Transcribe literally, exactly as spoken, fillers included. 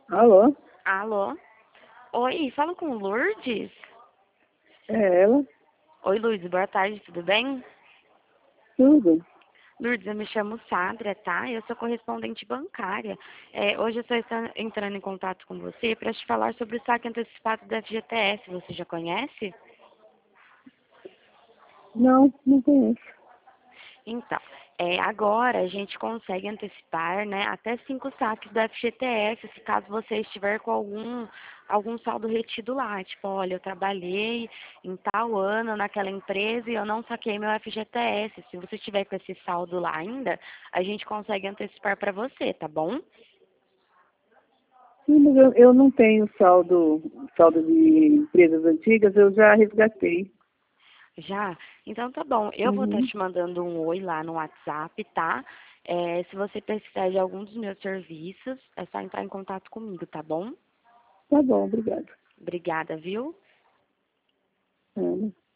Alô? Alô? Oi, fala com Lourdes? É ela? Oi, Lourdes, boa tarde, tudo bem? Tudo? Lourdes, eu me chamo Sandra, tá? Eu sou correspondente bancária. É, hoje eu estou entra- entrando em contato com você para te falar sobre o saque antecipado da F G T S. Você já conhece? Não, não conheço. Então, é, agora a gente consegue antecipar, né, até cinco saques do F G T S, se caso você estiver com algum, algum saldo retido lá. Tipo, olha, eu trabalhei em tal ano naquela empresa e eu não saquei meu F G T S. Se você estiver com esse saldo lá ainda, a gente consegue antecipar para você, tá bom? Sim, mas eu, eu não tenho saldo, saldo de empresas antigas, eu já resgatei. Já? Então tá bom. Eu vou estar Uhum. te mandando um oi lá no WhatsApp, tá? É, se você precisar de algum dos meus serviços, é só entrar em contato comigo, tá bom? Tá bom, obrigado. Obrigada, viu? Ana.